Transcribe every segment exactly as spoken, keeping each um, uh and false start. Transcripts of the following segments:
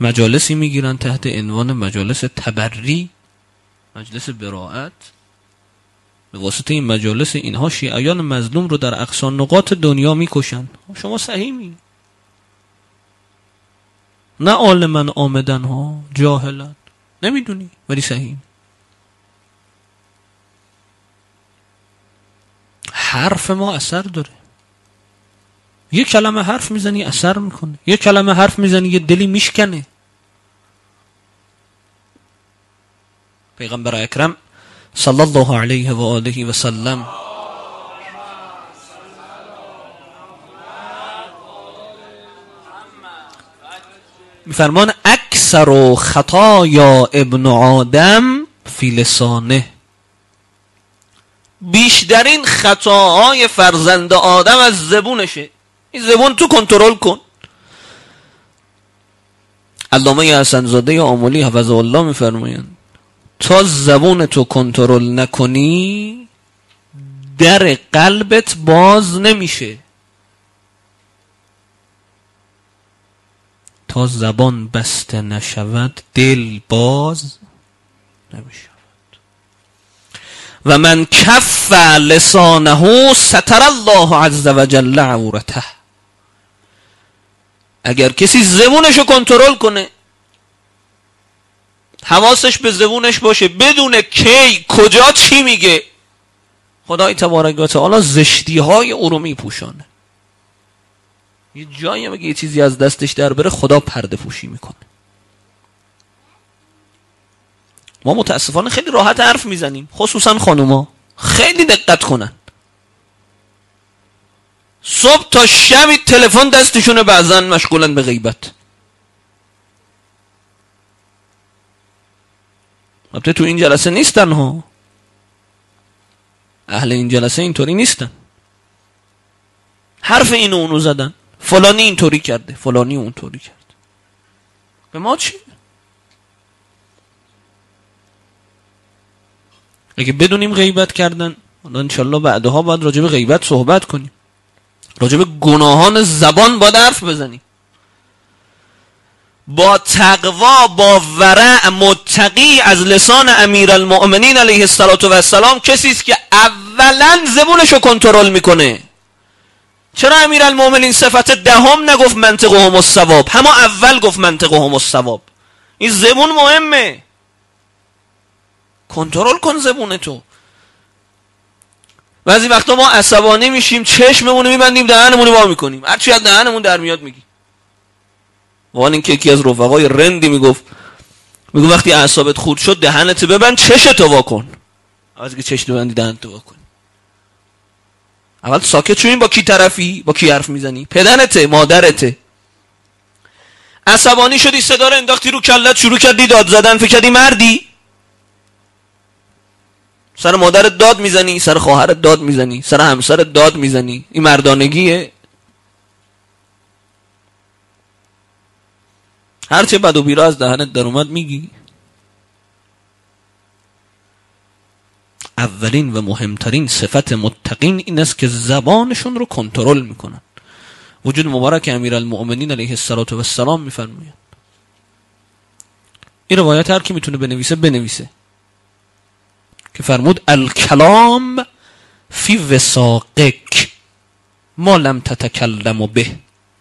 مجالسی میگیرن تحت عنوان مجالس تبری، مجلس براءت. به واسطه این مجالس اینها شیعیان مظلوم رو در اقصا نقاط دنیا میکشن. شما سهیمی، نه عالمن آمدن ها، جاهلن، نمیدونی ولی سهیم. حرف ما اثر داره. یک کلمه حرف میزنی اثر میکنه، یک کلمه حرف میزنی یه دلی میشکنه. پیغمبر اکرم صلی الله علیه و آله و سلم میفرمان اکثر خطایا ابن آدم فی لسانه، بیشترین خطاهای فرزند آدم از زبونشه. این زبون تو کنترل کن. علامه حسن زاده آملی حفظه الله میفرمایند تا زبون تو کنترل نکنی در قلبت باز نمیشه. تا زبان بسته نشود دل باز نمیشود. و من کف لسانه ستر الله عز وجل عورته. اگر کسی زبونشو کنترل کنه، حواسش به زبونش باشه، بدونه کی کجا چی میگه، خدای تبارک و تعالی زشتی های او رو میپوشانه. یه جایی هم اگه یه چیزی از دستش در بره خدا پرده پوشی میکنه. ما متاسفانه خیلی راحت حرف میزنیم، خصوصا خانوما خیلی دقت کنن. صبح تا شب تلفن دستشونه، بعضا مشغولن به غیبت. البته تو این جلسه نیستن ها، اهل این جلسه اینطوری نیستن. حرف اینو اونو زدن، فلانی اینطوری کرده، فلانی اونطوری کرده. به ما چی؟ اگه بدونیم غیبت کردن، انشالله بعدها باید راجع به غیبت صحبت کنیم، راجع به گناهان زبان باید حرف بزنیم. با تقوا، با ورع، متقی از لسان امیرالمؤمنین علیه السلام کسی است که اولا زبونشو کنترل میکنه. چرا امیرالمؤمنین صفت دهم نگفت منطقهم الصواب؟ همه اول گفت منطقهم الصواب. این زبون مهمه، کنترل کن زبونتو. بعضی وقتا ما عصبانی میشیم، چشممون میبندیم، دهنمون رو وا میکنیم، هر چی از دهنمون در میاد میگیم. وان این که یکی از رفقای رندی میگفت، میگو وقتی اعصابت خورد شد دهنت ببند، چشتو وا کن. از که چشتو ببندی دهنتو وا کن. اول ساکت شو. این با کی طرفی؟ با کی حرف میزنی؟ پدرته، مادرته. عصبانی شدی، صدا رو انداختی رو کلت، شروع کردی داد زدن، فکر کردی مردی؟ سر مادرت داد میزنی، سر خواهرت داد میزنی، سر همسرت داد میزنی. این مردانگیه؟ هرچه بد و بیرا از دهنت در اومد میگی. اولین و مهمترین صفت متقین این است که زبانشون رو کنترل میکنن. وجود مبارک امیرالمؤمنین علیه السلام میفرمایند، این روایت هر کی میتونه بنویسه بنویسه، که فرمود الکلام فی وساقک ما لم تتکلم به.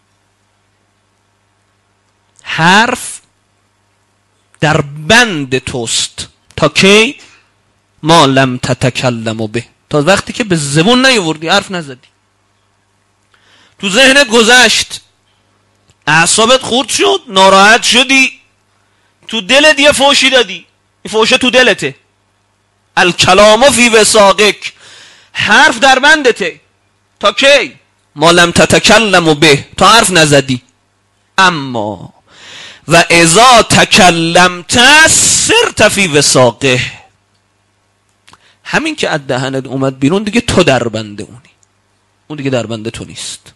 حرف در بند توست تا کی؟ ما لم تتکلم به، تا وقتی که به زبون نیاوردی، حرف نزدی، تو ذهنت گذشت، اعصابت خورد شد، ناراحت شدی، تو دلت یه فوشی دادی، این فوشه تو دلته. الکلام فی وساقک، حرف در بندته تا کی؟ ما لم تتکلم به، تا حرف نزدی. اما و اذا تکلمت سرت فی وساقه، همین که از دهنت اومد بیرون دیگه تو در بنده اونی، اون دیگه در بنده تو نیست.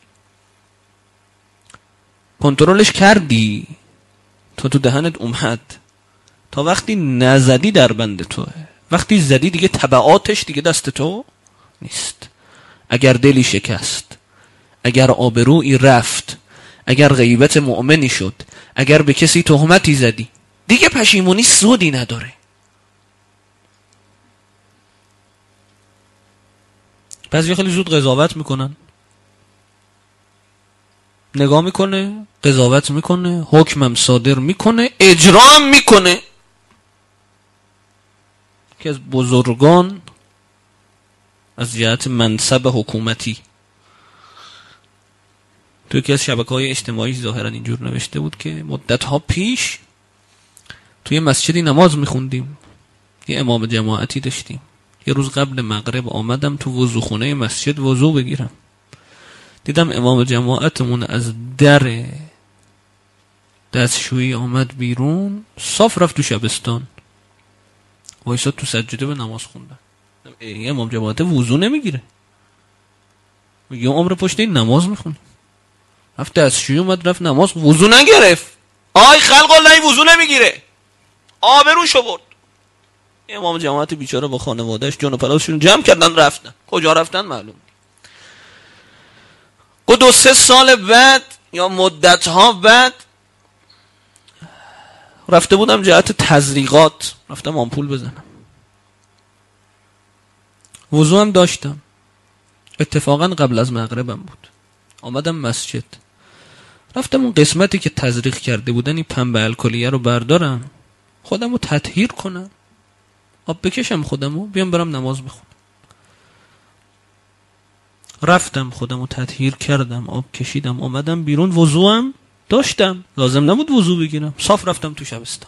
کنترلش کردی، تو تو دهنت اومد، تا وقتی نزدی در بنده توه. وقتی زدی دیگه تبعاتش دیگه دست تو نیست. اگر دلی شکست، اگر آبرویی رفت، اگر غیبت مؤمنی شد، اگر به کسی تهمتی زدی، دیگه پشیمونی سودی نداره. بعضی خیلی زود قضاوت میکنن، نگاه میکنه، قضاوت میکنه، حکمم صادر میکنه، اجرام میکنه. که از بزرگان از جهت منصب حکومتی تو یکی از شبکه‌های اجتماعی ظاهرا اینجور نوشته بود که مدت‌ها پیش توی مسجدی نماز میخوندیم، یه امام جماعتی داشتیم. یه روز قبل مغرب آمدم تو وضوخونه مسجد وضو بگیرم، دیدم امام جماعتمون از در دستشویی آمد بیرون، صاف رفت تو شبستان، وایساد تو سجاده به نماز خوندن. ای امام جماعت وضو نمیگیره، میگه عمر پشت این نماز میخونه، رفت دستشویی اومد رفت نماز، وضو نگرفت. آی خلق الله وضو نمیگیره، آبروشو برد. امام جماعت بیچاره با خانواده‌اش جون و پلاسشون جمع کردن رفتن. کجا رفتن معلوم. گو دو سه سال بعد یا مدت‌ها بعد رفته بودم جهت تزریقات، رفتم آمپول بزنم، وضو هم داشتم، اتفاقا قبل از مغربم بود. آمدم مسجد، رفتم اون قسمتی که تزریق کرده بودن این پنبه الکلیه رو بردارم، خودم رو تطهیر کنم، آب بکشم خودم رو بیام برم نماز بخونم. رفتم خودم رو تطهیر کردم، آب کشیدم، آمدم بیرون، وضوام داشتم، لازم نبود وضو بگیرم، صاف رفتم تو شبستان.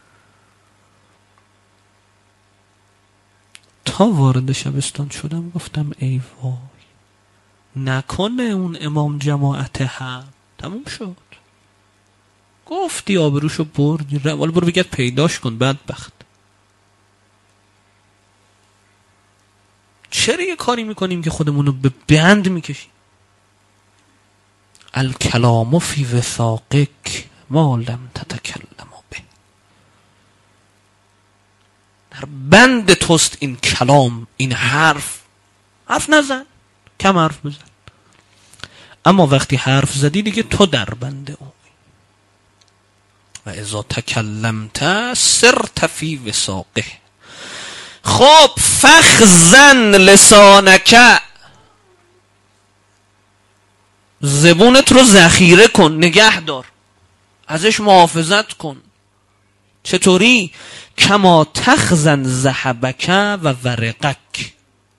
تا وارد شبستان شدم گفتم ای وای، نکنه اون امام جماعت هم تموم شد. گفتی آبروشو بردی، روال برو بگید پیداش کن بدبخت. چرا یه کاری میکنیم که خودمونو به بند میکشیم؟ الکلام فی وثاقک ما لم تتکلم به. در بند توست این کلام، این حرف. حرف نزن، کم حرف بزن، اما وقتی حرف زدی دیگه تو در بند او. و اذا تکلمت سرت فی وثاقه. خب فخزن لسانک، زبونت رو ذخیره کن، نگه دار، ازش محافظت کن. چطوری؟ کما تخزن ذهبک و ورقک،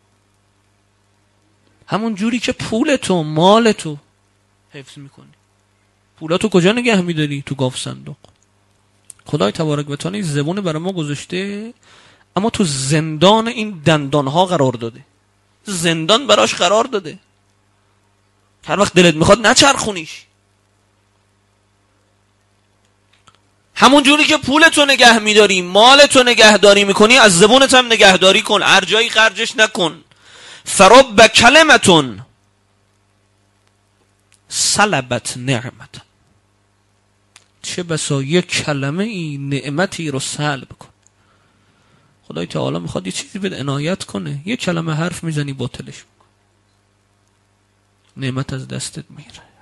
همون جوری که پولتو مالتو حفظ میکنی. پولاتو کجا نگه میداری؟ تو گاف صندوق. خدای تبارک و تعالی زبون برای ما گذاشته، اما تو زندان این دندانها قرار داده، زندان براش قرار داده. هر وقت دلت میخواد نچرخونیش. همون جوری که پولتو نگه میداری، مالتو نگهداری میکنی، از زبونت هم نگهداری کن، ارجایی خرجش نکن. فرب کلمتون سلبت نعمت، چه بسا یک کلمه ای نعمتی رو سلب کن. خدای تعالی میخواد یه چیزی بهت عنایت کنه، یک کلمه حرف میزنی باطلش میکن، نعمت از دستت میره.